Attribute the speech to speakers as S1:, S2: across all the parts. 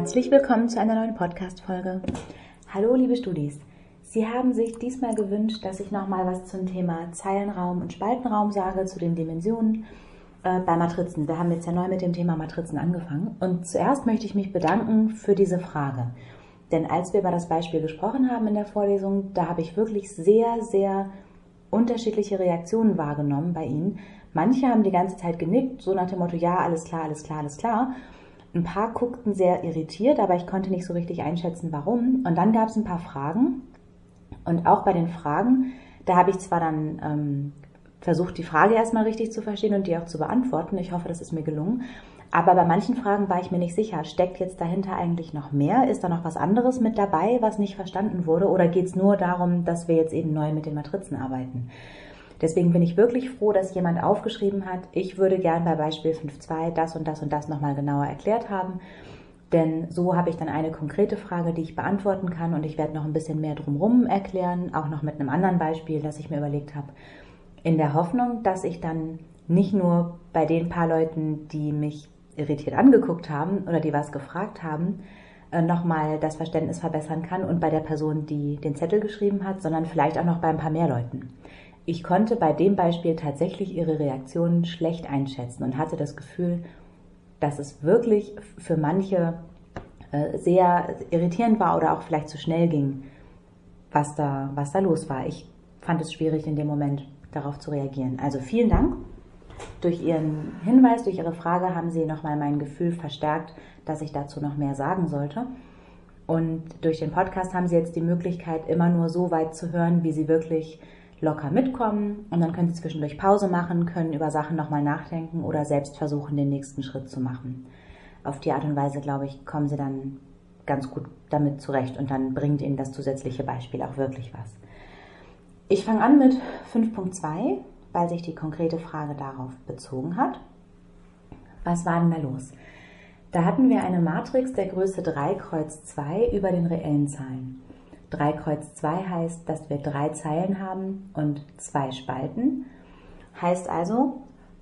S1: Herzlich willkommen zu einer neuen Podcast-Folge. Hallo liebe Studis, Sie haben sich diesmal gewünscht, dass ich nochmal was zum Thema Zeilenraum und Spaltenraum sage, zu den Dimensionen bei Matrizen. Wir haben jetzt ja neu mit dem Thema Matrizen angefangen und zuerst möchte ich mich bedanken für diese Frage. Denn als wir über das Beispiel gesprochen haben in der Vorlesung, da habe ich wirklich sehr, sehr unterschiedliche Reaktionen wahrgenommen bei Ihnen. Manche haben die ganze Zeit genickt, so nach dem Motto, ja, alles klar, alles klar, alles klar. Ein paar guckten sehr irritiert, aber ich konnte nicht so richtig einschätzen, warum. Und dann gab es ein paar Fragen. Und auch bei den Fragen, da habe ich zwar dann versucht, die Frage erstmal richtig zu verstehen und die auch zu beantworten. Ich hoffe, das ist mir gelungen. Aber bei manchen Fragen war ich mir nicht sicher. Steckt jetzt dahinter eigentlich noch mehr? Ist da noch was anderes mit dabei, was nicht verstanden wurde? Oder geht es nur darum, dass wir jetzt eben neu mit den Matrizen arbeiten? Deswegen bin ich wirklich froh, dass jemand aufgeschrieben hat, ich würde gern bei Beispiel 5.2 das und das und das nochmal genauer erklärt haben. Denn so habe ich dann eine konkrete Frage, die ich beantworten kann und ich werde noch ein bisschen mehr drumherum erklären, auch noch mit einem anderen Beispiel, das ich mir überlegt habe. In der Hoffnung, dass ich dann nicht nur bei den paar Leuten, die mich irritiert angeguckt haben oder die was gefragt haben, nochmal das Verständnis verbessern kann und bei der Person, die den Zettel geschrieben hat, sondern vielleicht auch noch bei ein paar mehr Leuten. Ich konnte bei dem Beispiel tatsächlich ihre Reaktionen schlecht einschätzen und hatte das Gefühl, dass es wirklich für manche sehr irritierend war oder auch vielleicht zu schnell ging, was da los war. Ich fand es schwierig in dem Moment darauf zu reagieren. Also vielen Dank. Durch Ihren Hinweis, durch Ihre Frage haben Sie nochmal mein Gefühl verstärkt, dass ich dazu noch mehr sagen sollte. Und durch den Podcast haben Sie jetzt die Möglichkeit, immer nur so weit zu hören, wie Sie wirklich locker mitkommen. Und dann können Sie zwischendurch Pause machen, können über Sachen nochmal nachdenken oder selbst versuchen, den nächsten Schritt zu machen. Auf die Art und Weise, glaube ich, kommen Sie dann ganz gut damit zurecht und dann bringt Ihnen das zusätzliche Beispiel auch wirklich was. Ich fange an mit 5.2. weil sich die konkrete Frage darauf bezogen hat. Was war denn da los? Da hatten wir eine Matrix der Größe 3 Kreuz 2 über den reellen Zahlen. 3 Kreuz 2 heißt, dass wir 3 Zeilen haben und 2 Spalten. Heißt also,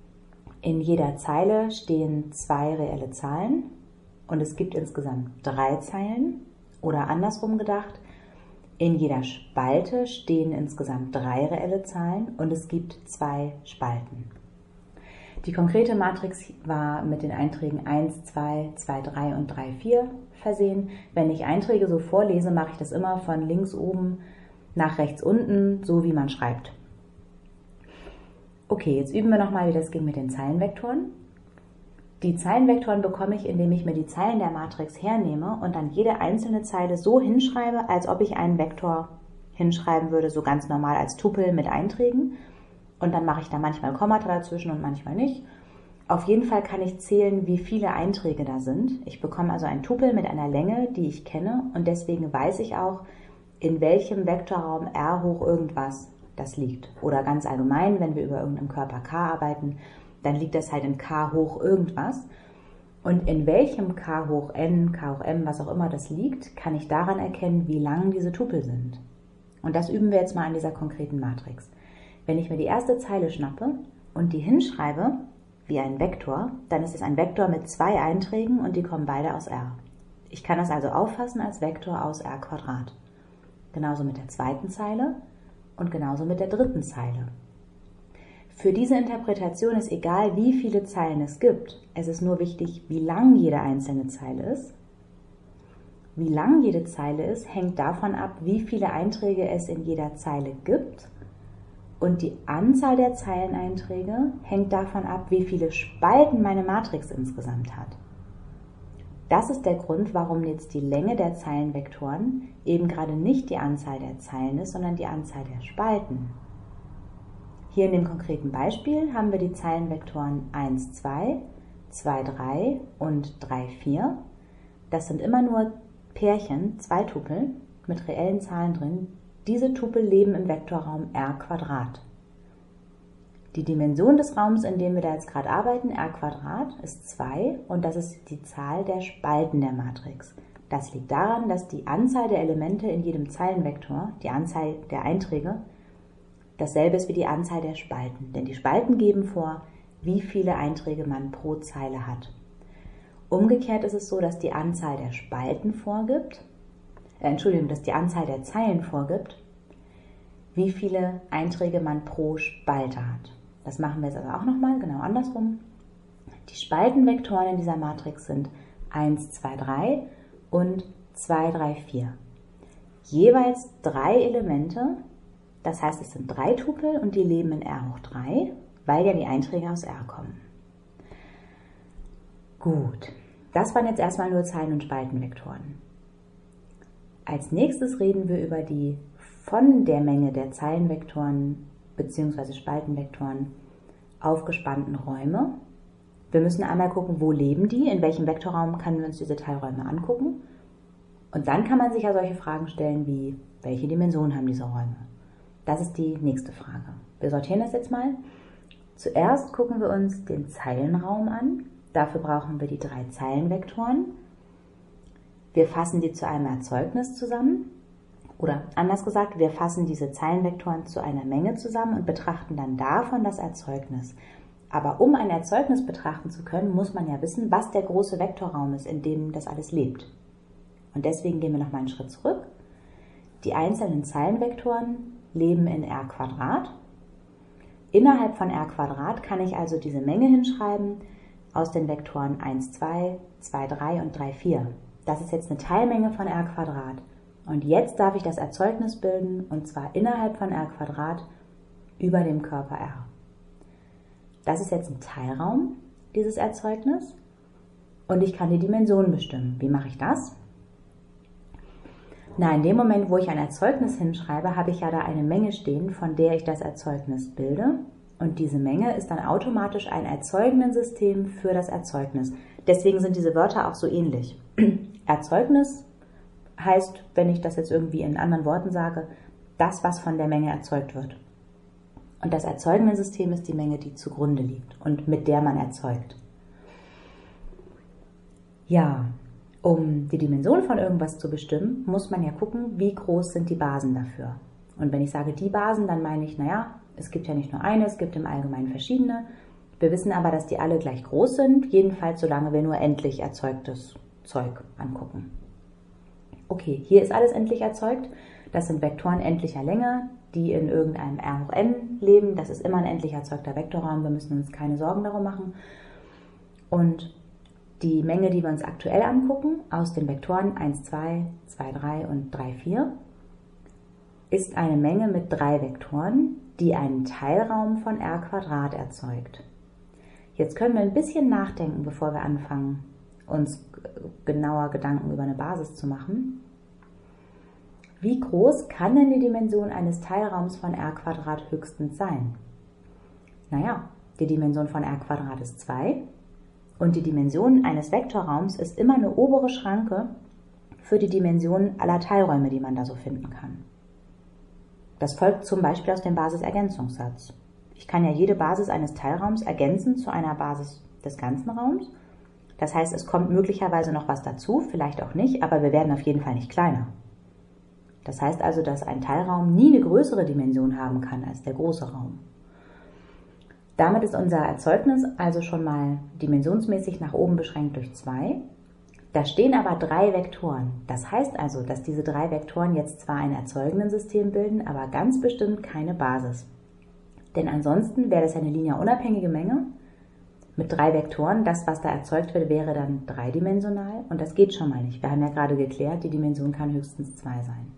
S1: in jeder Zeile stehen 2 reelle Zahlen und es gibt insgesamt 3 Zeilen. Oder andersrum gedacht, in jeder Spalte stehen insgesamt 3 reelle Zahlen und es gibt 2 Spalten. Die konkrete Matrix war mit den Einträgen 1, 2, 2, 3 und 3, 4 versehen. Wenn ich Einträge so vorlese, mache ich das immer von links oben nach rechts unten, so wie man schreibt. Okay, jetzt üben wir nochmal, wie das ging mit den Zeilenvektoren. Die Zeilenvektoren bekomme ich, indem ich mir die Zeilen der Matrix hernehme und dann jede einzelne Zeile so hinschreibe, als ob ich einen Vektor hinschreiben würde, so ganz normal als Tupel mit Einträgen. Und dann mache ich da manchmal Kommata dazwischen und manchmal nicht. Auf jeden Fall kann ich zählen, wie viele Einträge da sind. Ich bekomme also ein Tupel mit einer Länge, die ich kenne und deswegen weiß ich auch, in welchem Vektorraum R hoch irgendwas das liegt. Oder ganz allgemein, wenn wir über irgendeinen Körper K arbeiten, dann liegt das halt in K hoch irgendwas. Und in welchem K hoch N, K hoch M, was auch immer das liegt, kann ich daran erkennen, wie lang diese Tupel sind. Und das üben wir jetzt mal an dieser konkreten Matrix. Wenn ich mir die erste Zeile schnappe und die hinschreibe, wie ein Vektor, dann ist es ein Vektor mit 2 Einträgen und die kommen beide aus R. Ich kann das also auffassen als Vektor aus R². Genauso mit der zweiten Zeile und genauso mit der dritten Zeile. Für diese Interpretation ist egal, wie viele Zeilen es gibt. Es ist nur wichtig, wie lang jede einzelne Zeile ist. Wie lang jede Zeile ist, hängt davon ab, wie viele Einträge es in jeder Zeile gibt. Und die Anzahl der Zeileneinträge hängt davon ab, wie viele Spalten meine Matrix insgesamt hat. Das ist der Grund, warum jetzt die Länge der Zeilenvektoren eben gerade nicht die Anzahl der Zeilen ist, sondern die Anzahl der Spalten. Hier in dem konkreten Beispiel haben wir die Zeilenvektoren 1, 2, 2, 3 und 3, 4. Das sind immer nur Pärchen, 2 Tupel mit reellen Zahlen drin. Diese Tupel leben im Vektorraum R². Die Dimension des Raums, in dem wir da jetzt gerade arbeiten, R², ist 2 und das ist die Zahl der Spalten der Matrix. Das liegt daran, dass die Anzahl der Elemente in jedem Zeilenvektor, die Anzahl der Einträge, dasselbe ist wie die Anzahl der Spalten. Denn die Spalten geben vor, wie viele Einträge man pro Zeile hat. Umgekehrt ist es so, dass die Anzahl der Spalten vorgibt, dass die Anzahl der Zeilen vorgibt, wie viele Einträge man pro Spalte hat. Das machen wir jetzt aber auch nochmal, genau andersrum. Die Spaltenvektoren in dieser Matrix sind 1, 2, 3 und 2, 3, 4. Jeweils 3 Elemente, das heißt es sind 3 Tupel und die leben in R hoch 3, weil ja die Einträge aus R kommen. Gut, das waren jetzt erstmal nur Zeilen- und Spaltenvektoren. Als nächstes reden wir über die von der Menge der Zeilenvektoren bzw. Spaltenvektoren aufgespannten Räume. Wir müssen einmal gucken, wo leben die, in welchem Vektorraum können wir uns diese Teilräume angucken. Und dann kann man sich ja solche Fragen stellen wie, welche Dimension haben diese Räume? Das ist die nächste Frage. Wir sortieren das jetzt mal. Zuerst gucken wir uns den Zeilenraum an. Dafür brauchen wir die 3 Zeilenvektoren. Wir fassen die zu einem Erzeugnis zusammen. Oder anders gesagt, wir fassen diese Zeilenvektoren zu einer Menge zusammen und betrachten dann davon das Erzeugnis. Aber um ein Erzeugnis betrachten zu können, muss man ja wissen, was der große Vektorraum ist, in dem das alles lebt. Und deswegen gehen wir nochmal einen Schritt zurück. Die einzelnen Zeilenvektoren leben in R². Innerhalb von R² kann ich also diese Menge hinschreiben aus den Vektoren 1, 2, 2, 3 und 3, 4. Das ist jetzt eine Teilmenge von R². Und jetzt darf ich das Erzeugnis bilden, und zwar innerhalb von R² über dem Körper R. Das ist jetzt ein Teilraum, dieses Erzeugnis, und ich kann die Dimension bestimmen. Wie mache ich das? Na, in dem Moment, wo ich ein Erzeugnis hinschreibe, habe ich ja da eine Menge stehen, von der ich das Erzeugnis bilde. Und diese Menge ist dann automatisch ein Erzeugnisensystem für das Erzeugnis. Deswegen sind diese Wörter auch so ähnlich. Erzeugnis heißt, wenn ich das jetzt irgendwie in anderen Worten sage, das, was von der Menge erzeugt wird. Und das Erzeugnisensystem ist die Menge, die zugrunde liegt und mit der man erzeugt. Ja, um die Dimension von irgendwas zu bestimmen, muss man ja gucken, wie groß sind die Basen dafür. Und wenn ich sage die Basen, dann meine ich, naja, es gibt ja nicht nur eine, es gibt im Allgemeinen verschiedene. Wir wissen aber, dass die alle gleich groß sind, jedenfalls solange wir nur endlich erzeugtes Zeug angucken. Okay, hier ist alles endlich erzeugt. Das sind Vektoren endlicher Länge, die in irgendeinem R hoch n leben. Das ist immer ein endlich erzeugter Vektorraum. Wir müssen uns keine Sorgen darum machen. Und die Menge, die wir uns aktuell angucken, aus den Vektoren 1, 2, 2, 3 und 3, 4, ist eine Menge mit 3 Vektoren, die einen Teilraum von R² erzeugt. Jetzt können wir ein bisschen nachdenken, bevor wir anfangen, uns genauer Gedanken über eine Basis zu machen. Wie groß kann denn die Dimension eines Teilraums von R² höchstens sein? Naja, die Dimension von R² ist 2 und die Dimension eines Vektorraums ist immer eine obere Schranke für die Dimension aller Teilräume, die man da so finden kann. Das folgt zum Beispiel aus dem Basisergänzungssatz. Ich kann ja jede Basis eines Teilraums ergänzen zu einer Basis des ganzen Raums. Das heißt, es kommt möglicherweise noch was dazu, vielleicht auch nicht, aber wir werden auf jeden Fall nicht kleiner. Das heißt also, dass ein Teilraum nie eine größere Dimension haben kann als der große Raum. Damit ist unser Erzeugnis also schon mal dimensionsmäßig nach oben beschränkt durch 2. Da stehen aber 3 Vektoren. Das heißt also, dass diese 3 Vektoren jetzt zwar ein Erzeugnisensystem bilden, aber ganz bestimmt keine Basis. Denn ansonsten wäre das eine linear unabhängige Menge. Mit 3 Vektoren, das, was da erzeugt wird, wäre dann dreidimensional und das geht schon mal nicht. Wir haben ja gerade geklärt, die Dimension kann höchstens 2 sein.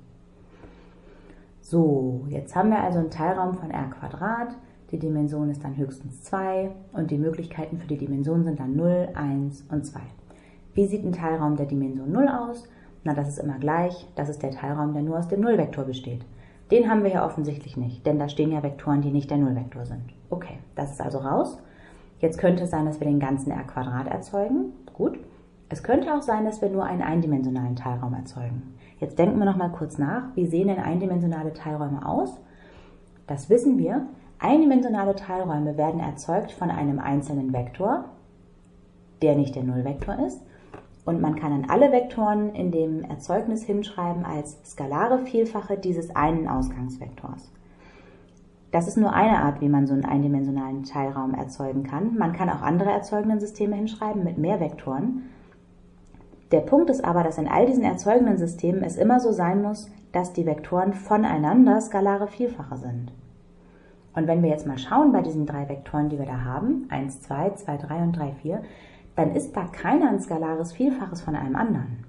S1: So, jetzt haben wir also einen Teilraum von R², die Dimension ist dann höchstens 2 und die Möglichkeiten für die Dimension sind dann 0, 1 und 2. Wie sieht ein Teilraum der Dimension 0 aus? Na, das ist immer gleich, das ist der Teilraum, der nur aus dem Nullvektor besteht. Den haben wir hier offensichtlich nicht, denn da stehen ja Vektoren, die nicht der Nullvektor sind. Okay, das ist also raus. Jetzt könnte es sein, dass wir den ganzen R² erzeugen. Gut. Es könnte auch sein, dass wir nur einen eindimensionalen Teilraum erzeugen. Jetzt denken wir noch mal kurz nach, wie sehen denn eindimensionale Teilräume aus? Das wissen wir. Eindimensionale Teilräume werden erzeugt von einem einzelnen Vektor, der nicht der Nullvektor ist. Und man kann dann alle Vektoren in dem Erzeugnis hinschreiben als skalare Vielfache dieses einen Ausgangsvektors. Das ist nur eine Art, wie man so einen eindimensionalen Teilraum erzeugen kann. Man kann auch andere Erzeugnisensysteme hinschreiben mit mehr Vektoren. Der Punkt ist aber, dass in all diesen erzeugenden Systemen es immer so sein muss, dass die Vektoren voneinander skalare Vielfache sind. Und wenn wir jetzt mal schauen bei diesen 3 Vektoren, die wir da haben, 1, 2, 2, 3 und 3, 4, dann ist da keiner ein skalares Vielfaches von einem anderen.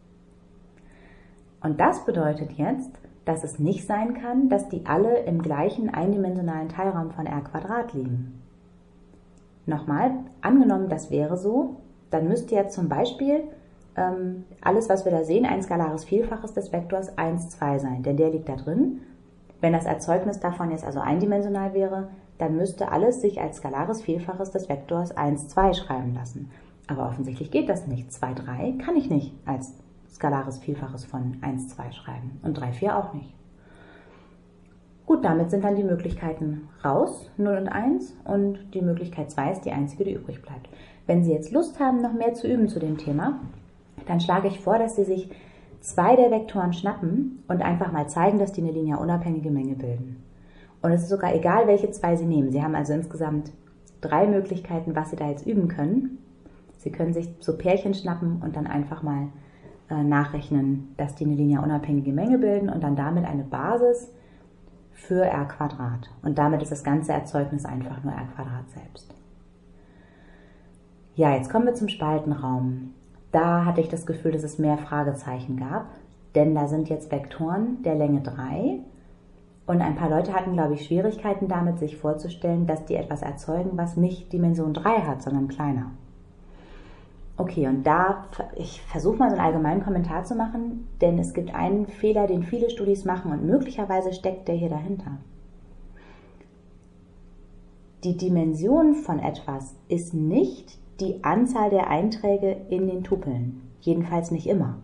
S1: Und das bedeutet jetzt, dass es nicht sein kann, dass die alle im gleichen eindimensionalen Teilraum von R² liegen. Nochmal, angenommen, das wäre so, dann müsste jetzt zum Beispiel alles, was wir da sehen, ein skalares Vielfaches des Vektors 1, 2 sein, denn der liegt da drin. Wenn das Erzeugnis davon jetzt also eindimensional wäre, dann müsste alles sich als skalares Vielfaches des Vektors 1, 2 schreiben lassen. Aber offensichtlich geht das nicht. 2, 3 kann ich nicht als skalares Vielfaches von 1, 2 schreiben und 3, 4 auch nicht. Gut, damit sind dann die Möglichkeiten raus, 0 und 1, und die Möglichkeit 2 ist die einzige, die übrig bleibt. Wenn Sie jetzt Lust haben, noch mehr zu üben zu dem Thema, dann schlage ich vor, dass Sie sich 2 der Vektoren schnappen und einfach mal zeigen, dass die eine linear unabhängige Menge bilden. Und es ist sogar egal, welche 2 Sie nehmen. Sie haben also insgesamt 3 Möglichkeiten, was Sie da jetzt üben können. Sie können sich so Pärchen schnappen und dann einfach mal nachrechnen, dass die eine linear unabhängige Menge bilden und dann damit eine Basis für R². Und damit ist das ganze Erzeugnis einfach nur R² selbst. Ja, jetzt kommen wir zum Spaltenraum. Da hatte ich das Gefühl, dass es mehr Fragezeichen gab, denn da sind jetzt Vektoren der Länge 3 und ein paar Leute hatten, glaube ich, Schwierigkeiten damit, sich vorzustellen, dass die etwas erzeugen, was nicht Dimension 3 hat, sondern kleiner. Okay, und ich versuche mal so einen allgemeinen Kommentar zu machen, denn es gibt einen Fehler, den viele Studis machen und möglicherweise steckt der hier dahinter. Die Dimension von etwas ist nicht die Anzahl der Einträge in den Tupeln, jedenfalls nicht immer.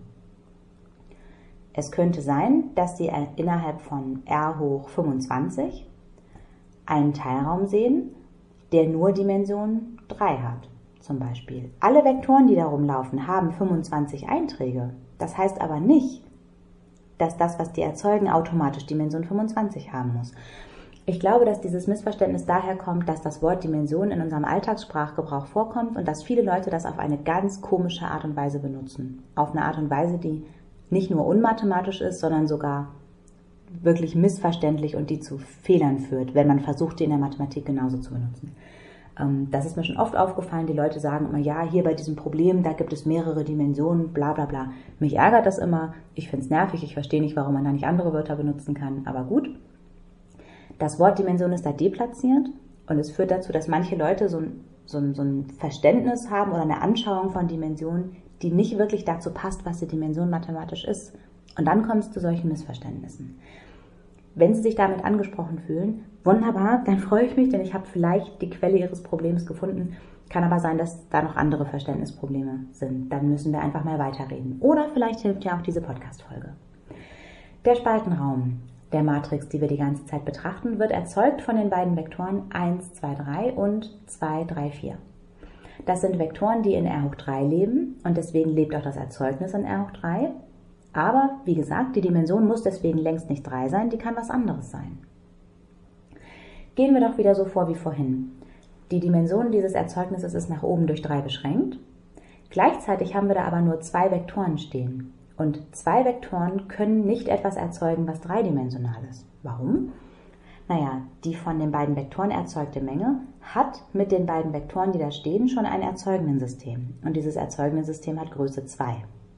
S1: Es könnte sein, dass Sie innerhalb von R hoch 25 einen Teilraum sehen, der nur Dimension 3 hat. Zum Beispiel. Alle Vektoren, die da rumlaufen, haben 25 Einträge. Das heißt aber nicht, dass das, was die erzeugen, automatisch Dimension 25 haben muss. Ich glaube, dass dieses Missverständnis daher kommt, dass das Wort Dimension in unserem Alltagssprachgebrauch vorkommt und dass viele Leute das auf eine ganz komische Art und Weise benutzen. Auf eine Art und Weise, die nicht nur unmathematisch ist, sondern sogar wirklich missverständlich und die zu Fehlern führt, wenn man versucht, die in der Mathematik genauso zu benutzen. Das ist mir schon oft aufgefallen, die Leute sagen immer, ja, hier bei diesem Problem, da gibt es mehrere Dimensionen, bla bla bla. Mich ärgert das immer, ich finde es nervig, ich verstehe nicht, warum man da nicht andere Wörter benutzen kann, aber gut. Das Wort Dimension ist da deplatziert und es führt dazu, dass manche Leute so ein Verständnis haben oder eine Anschauung von Dimensionen, die nicht wirklich dazu passt, was die Dimension mathematisch ist. Und dann kommt es zu solchen Missverständnissen. Wenn Sie sich damit angesprochen fühlen, wunderbar, dann freue ich mich, denn ich habe vielleicht die Quelle Ihres Problems gefunden. Kann aber sein, dass da noch andere Verständnisprobleme sind. Dann müssen wir einfach mal weiterreden. Oder vielleicht hilft ja auch diese Podcast-Folge. Der Spaltenraum der Matrix, die wir die ganze Zeit betrachten, wird erzeugt von den beiden Vektoren 1, 2, 3 und 2, 3, 4. Das sind Vektoren, die in R hoch 3 leben und deswegen lebt auch das Erzeugnis in R hoch 3. Aber, wie gesagt, die Dimension muss deswegen längst nicht 3 sein, die kann was anderes sein. Gehen wir doch wieder so vor wie vorhin. Die Dimension dieses Erzeugnisses ist nach oben durch 3 beschränkt. Gleichzeitig haben wir da aber nur 2 Vektoren stehen. Und 2 Vektoren können nicht etwas erzeugen, was dreidimensional ist. Warum? Naja, die von den beiden Vektoren erzeugte Menge hat mit den beiden Vektoren, die da stehen, schon ein Erzeugenden-System. Und dieses Erzeugenden-System hat Größe 2.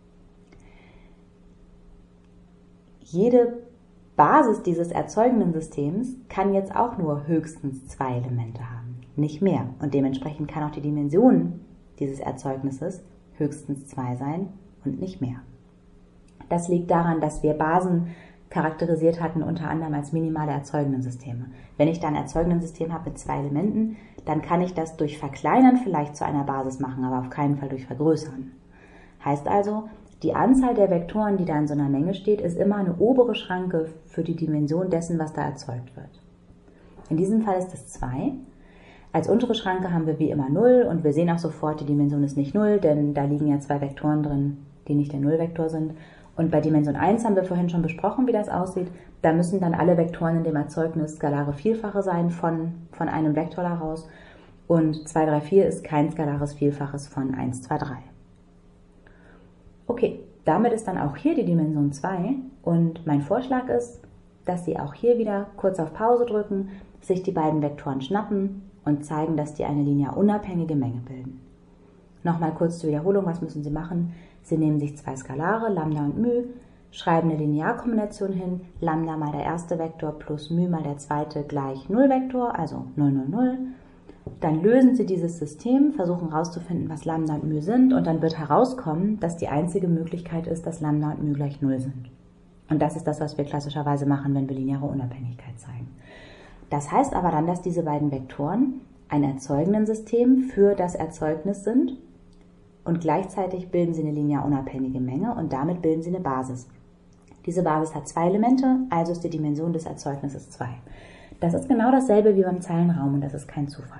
S1: Jede Basis dieses erzeugenden Systems kann jetzt auch nur höchstens 2 Elemente haben, nicht mehr. Und dementsprechend kann auch die Dimension dieses Erzeugnisses höchstens 2 sein und nicht mehr. Das liegt daran, dass wir Basen charakterisiert hatten, unter anderem als minimale Erzeugenden-Systeme. Wenn ich da ein Erzeugenden-System habe mit 2 Elementen, dann kann ich das durch Verkleinern vielleicht zu einer Basis machen, aber auf keinen Fall durch Vergrößern. Heißt also, die Anzahl der Vektoren, die da in so einer Menge steht, ist immer eine obere Schranke für die Dimension dessen, was da erzeugt wird. In diesem Fall ist es 2. Als untere Schranke haben wir wie immer 0 und wir sehen auch sofort, die Dimension ist nicht 0, denn da liegen ja 2 Vektoren drin, die nicht der Nullvektor sind. Und bei Dimension 1 haben wir vorhin schon besprochen, wie das aussieht. Da müssen dann alle Vektoren in dem Erzeugnis skalare Vielfache sein von einem Vektor daraus. Und 2, 3, 4 ist kein skalares Vielfaches von 1, 2, 3. Okay, damit ist dann auch hier die Dimension 2 und mein Vorschlag ist, dass Sie auch hier wieder kurz auf Pause drücken, sich die beiden Vektoren schnappen und zeigen, dass die eine linear unabhängige Menge bilden. Nochmal kurz zur Wiederholung, was müssen Sie machen? Sie nehmen sich zwei Skalare, Lambda und μ, schreiben eine Linearkombination hin, Lambda mal der erste Vektor plus μ mal der zweite gleich 0 Vektor, also 0, 0, 0. Dann lösen Sie dieses System, versuchen herauszufinden, was Lambda und μ sind und dann wird herauskommen, dass die einzige Möglichkeit ist, dass Lambda und μ gleich 0 sind. Und das ist das, was wir klassischerweise machen, wenn wir lineare Unabhängigkeit zeigen. Das heißt aber dann, dass diese beiden Vektoren ein Erzeugnensystem für das Erzeugnis sind und gleichzeitig bilden sie eine linear unabhängige Menge und damit bilden sie eine Basis. Diese Basis hat zwei Elemente, also ist die Dimension des Erzeugnisses 2. Das ist genau dasselbe wie beim Zeilenraum und das ist kein Zufall.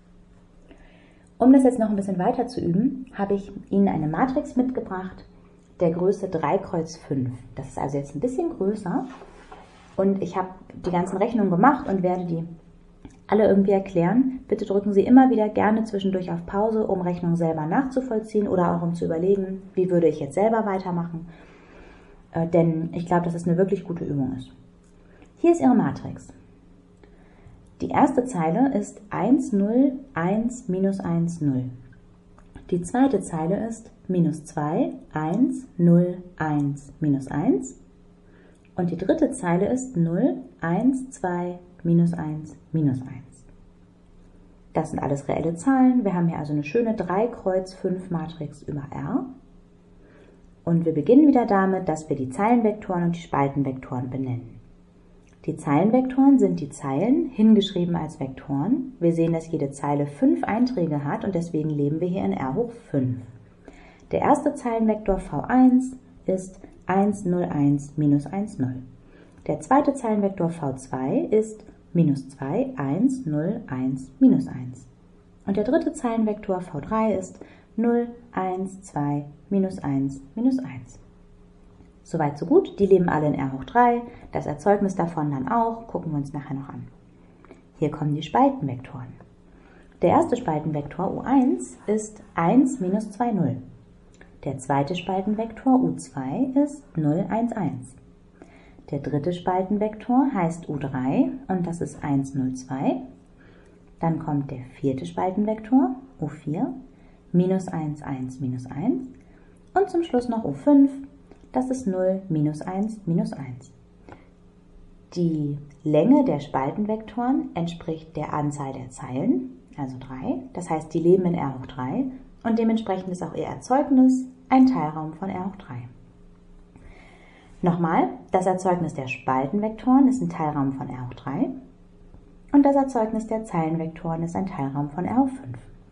S1: Um das jetzt noch ein bisschen weiter zu üben, habe ich Ihnen eine Matrix mitgebracht, der Größe 3 Kreuz 5. Das ist also jetzt ein bisschen größer und ich habe die ganzen Rechnungen gemacht und werde die alle irgendwie erklären. Bitte drücken Sie immer wieder gerne zwischendurch auf Pause, um Rechnungen selber nachzuvollziehen oder auch um zu überlegen, wie würde ich jetzt selber weitermachen. Denn ich glaube, dass es eine wirklich gute Übung ist. Hier ist Ihre Matrix. Die erste Zeile ist 1, 0, 1, minus 1, 0. Die zweite Zeile ist minus 2, 1, 0, 1, minus 1. Und die dritte Zeile ist 0, 1, 2, minus 1, minus 1. Das sind alles reelle Zahlen. Wir haben hier also eine schöne 3 Kreuz 5 Matrix über R. Und wir beginnen wieder damit, dass wir die Zeilenvektoren und die Spaltenvektoren benennen. Die Zeilenvektoren sind die Zeilen, hingeschrieben als Vektoren. Wir sehen, dass jede Zeile 5 Einträge hat und deswegen leben wir hier in R hoch 5. Der erste Zeilenvektor V1 ist 1, 0, 1, minus 1, 0. Der zweite Zeilenvektor V2 ist minus 2, 1, 0, 1, minus 1. Und der dritte Zeilenvektor V3 ist 0, 1, 2, minus 1, minus 1. Soweit so gut, die leben alle in R hoch 3, das Erzeugnis davon dann auch, gucken wir uns nachher noch an. Hier kommen die Spaltenvektoren. Der erste Spaltenvektor U1 ist 1, minus 2, 0. Der zweite Spaltenvektor U2 ist 0, 1, 1. Der dritte Spaltenvektor heißt U3 und das ist 1, 0, 2. Dann kommt der vierte Spaltenvektor U4, minus 1, 1, minus 1. Und zum Schluss noch U5, das ist 0, minus 1, minus 1. Die Länge der Spaltenvektoren entspricht der Anzahl der Zeilen, also 3. Das heißt, die leben in R hoch 3 und dementsprechend ist auch ihr Erzeugnis ein Teilraum von R hoch 3. Nochmal, das Erzeugnis der Spaltenvektoren ist ein Teilraum von R hoch 3 und das Erzeugnis der Zeilenvektoren ist ein Teilraum von R hoch 5.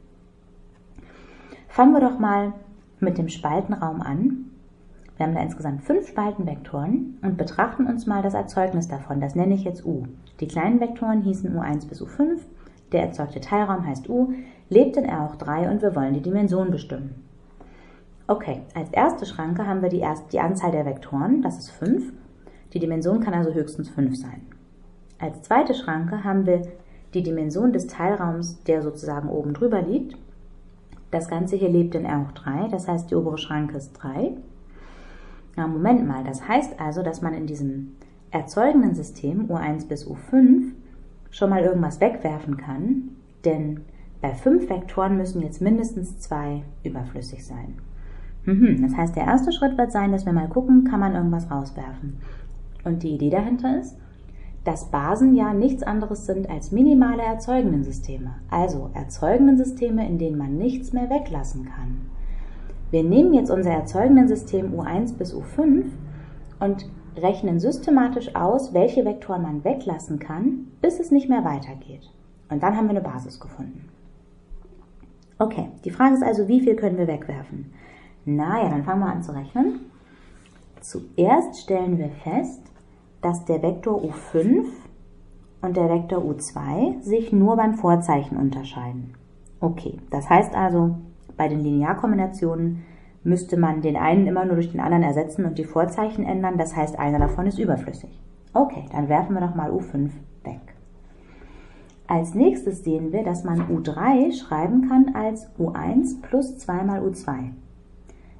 S1: Fangen wir doch mal mit dem Spaltenraum an. Wir haben da insgesamt 5 Spaltenvektoren und betrachten uns mal das Erzeugnis davon. Das nenne ich jetzt U. Die kleinen Vektoren hießen U1 bis U5, der erzeugte Teilraum heißt U, lebt in R hoch 3 und wir wollen die Dimension bestimmen. Okay, als erste Schranke haben wir die Anzahl der Vektoren, das ist 5. Die Dimension kann also höchstens 5 sein. Als zweite Schranke haben wir die Dimension des Teilraums, der sozusagen oben drüber liegt. Das Ganze hier lebt in R hoch 3, das heißt die obere Schranke ist 3. Na, Moment mal, das heißt also, dass man in diesem erzeugenden System U1 bis U5 schon mal irgendwas wegwerfen kann, denn bei 5 Vektoren müssen jetzt mindestens 2 überflüssig sein. Das heißt, der erste Schritt wird sein, dass wir mal gucken, kann man irgendwas rauswerfen. Und die Idee dahinter ist, dass Basen ja nichts anderes sind als minimale Erzeugenden-Systeme, also Erzeugenden-Systeme, in denen man nichts mehr weglassen kann. Wir nehmen jetzt unser Erzeugenden-System U1 bis U5 und rechnen systematisch aus, welche Vektoren man weglassen kann, bis es nicht mehr weitergeht. Und dann haben wir eine Basis gefunden. Okay, die Frage ist also, wie viel können wir wegwerfen? Na ja, dann fangen wir an zu rechnen. Zuerst stellen wir fest, dass der Vektor U5 und der Vektor U2 sich nur beim Vorzeichen unterscheiden. Okay, das heißt also, bei den Linearkombinationen müsste man den einen immer nur durch den anderen ersetzen und die Vorzeichen ändern, das heißt, einer davon ist überflüssig. Okay, dann werfen wir doch mal U5 weg. Als nächstes sehen wir, dass man U3 schreiben kann als U1 plus 2 mal U2.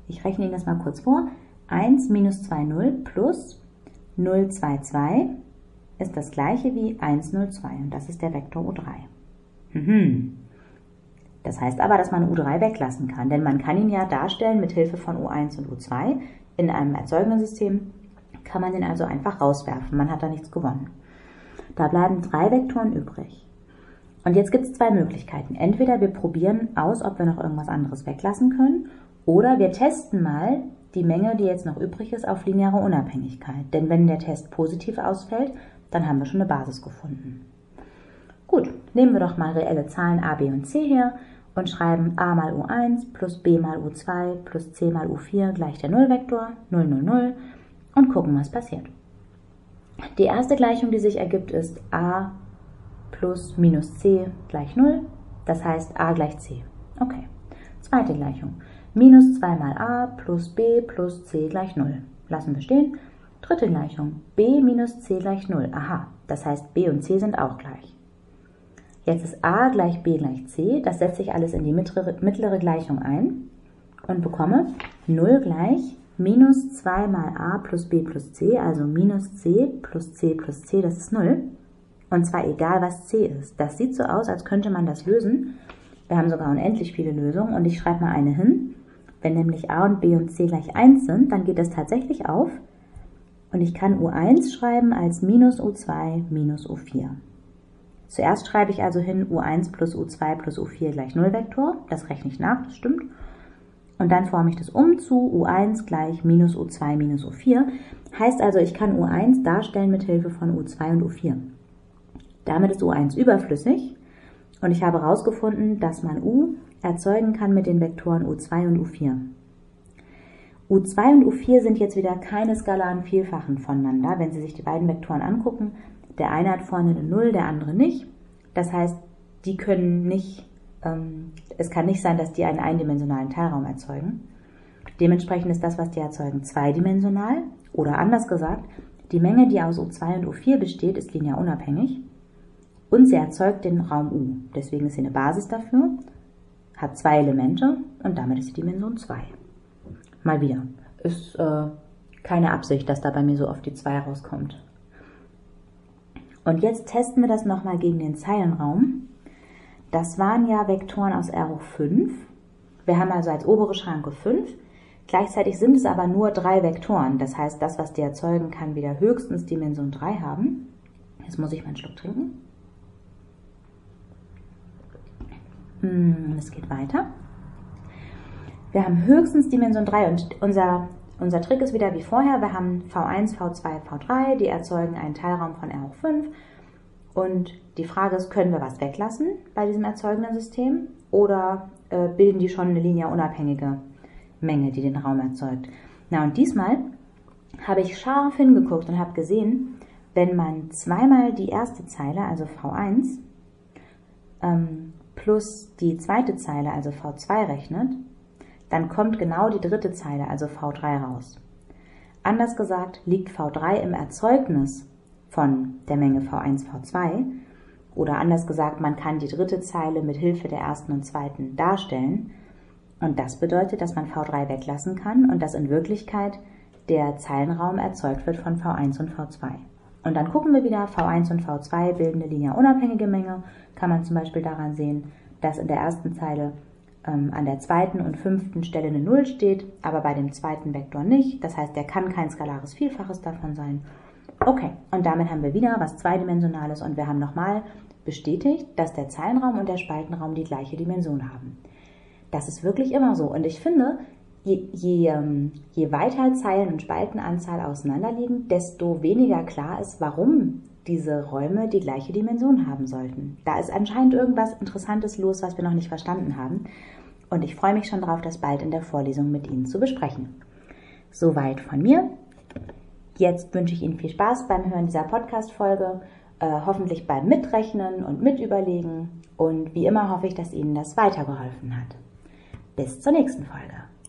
S1: Ich rechne Ihnen das mal kurz vor. 1 minus 2, 0 plus 0, 2, 2 ist das gleiche wie 1, 0, 2 und das ist der Vektor U3. Das heißt aber, dass man U3 weglassen kann, denn man kann ihn ja darstellen mit Hilfe von U1 und U2. In einem erzeugenden System kann man den also einfach rauswerfen, man hat da nichts gewonnen. Da bleiben 3 Vektoren übrig. Und jetzt gibt es 2 Möglichkeiten. Entweder wir probieren aus, ob wir noch irgendwas anderes weglassen können, oder wir testen mal die Menge, die jetzt noch übrig ist, auf lineare Unabhängigkeit. Denn wenn der Test positiv ausfällt, dann haben wir schon eine Basis gefunden. Gut, nehmen wir doch mal reelle Zahlen a, b und c her und schreiben a mal u1 plus b mal u2 plus c mal u4 gleich der Nullvektor, 0, 0, 0 und gucken, was passiert. Die erste Gleichung, die sich ergibt, ist a plus minus c gleich 0, das heißt a gleich c. Okay. Zweite Gleichung, minus 2 mal a plus b plus c gleich 0. Lassen wir stehen. Dritte Gleichung, b minus c gleich 0. Aha, das heißt b und c sind auch gleich. Jetzt ist a gleich b gleich c, das setze ich alles in die mittlere Gleichung ein und bekomme 0 gleich minus 2 mal a plus b plus c, also minus c plus c, das ist 0. Und zwar egal, was c ist. Das sieht so aus, als könnte man das lösen. Wir haben sogar unendlich viele Lösungen und ich schreibe mal eine hin. Wenn nämlich a und b und c gleich 1 sind, dann geht das tatsächlich auf. Und ich kann U1 schreiben als minus U2 minus U4. Zuerst schreibe ich also hin U1 plus U2 plus U4 gleich 0 Vektor. Das rechne ich nach, das stimmt. Und dann forme ich das um zu U1 gleich minus U2 minus U4. Heißt also, ich kann U1 darstellen mit Hilfe von U2 und U4. Damit ist U1 überflüssig. Und ich habe herausgefunden, dass man U erzeugen kann mit den Vektoren U2 und U4. U2 und U4 sind jetzt wieder keine skalaren Vielfachen voneinander. Wenn Sie sich die beiden Vektoren angucken, der eine hat vorne eine 0, der andere nicht. Das heißt, die können nicht, es kann nicht sein, dass die einen eindimensionalen Teilraum erzeugen. Dementsprechend ist das, was die erzeugen, zweidimensional. Oder anders gesagt, die Menge, die aus U2 und U4 besteht, ist linear unabhängig. Und sie erzeugt den Raum U. Deswegen ist sie eine Basis dafür, hat 2 Elemente und damit ist die Dimension 2. Mal wieder. Ist keine Absicht, dass da bei mir so oft die 2 rauskommt. Und jetzt testen wir das nochmal gegen den Zeilenraum. Das waren ja Vektoren aus R hoch 5. Wir haben also als obere Schranke 5. Gleichzeitig sind es aber nur 3 Vektoren. Das heißt, das, was die erzeugen, kann wieder höchstens Dimension 3 haben. Jetzt muss ich mal einen Schluck trinken. Es geht weiter. Wir haben höchstens Dimension 3 und unser Trick ist wieder wie vorher. Wir haben V1, V2, V3, die erzeugen einen Teilraum von R hoch 5. Und die Frage ist, können wir was weglassen bei diesem erzeugenden System oder bilden die schon eine linear unabhängige Menge, die den Raum erzeugt? Na und diesmal habe ich scharf hingeguckt und habe gesehen, wenn man zweimal die erste Zeile, also V1, plus die zweite Zeile, also V2 rechnet, dann kommt genau die dritte Zeile, also V3 raus. Anders gesagt, liegt V3 im Erzeugnis von der Menge V1, V2 oder anders gesagt, man kann die dritte Zeile mit Hilfe der ersten und zweiten darstellen und das bedeutet, dass man V3 weglassen kann und dass in Wirklichkeit der Zeilenraum erzeugt wird von V1 und V2. Und dann gucken wir wieder, V1 und V2 bilden eine linear unabhängige Menge, kann man zum Beispiel daran sehen, dass in der ersten Zeile an der zweiten und fünften Stelle eine 0 steht, aber bei dem zweiten Vektor nicht. Das heißt, der kann kein skalares Vielfaches davon sein. Okay, und damit haben wir wieder was Zweidimensionales und wir haben nochmal bestätigt, dass der Zeilenraum und der Spaltenraum die gleiche Dimension haben. Das ist wirklich immer so. Und ich finde, je weiter Zeilen- und Spaltenanzahl auseinanderliegen, desto weniger klar ist, warum diese Räume die gleiche Dimension haben sollten. Da ist anscheinend irgendwas Interessantes los, was wir noch nicht verstanden haben. Und ich freue mich schon darauf, das bald in der Vorlesung mit Ihnen zu besprechen. Soweit von mir. Jetzt wünsche ich Ihnen viel Spaß beim Hören dieser Podcast-Folge, hoffentlich beim Mitrechnen und Mitüberlegen. Und wie immer hoffe ich, dass Ihnen das weitergeholfen hat. Bis zur nächsten Folge.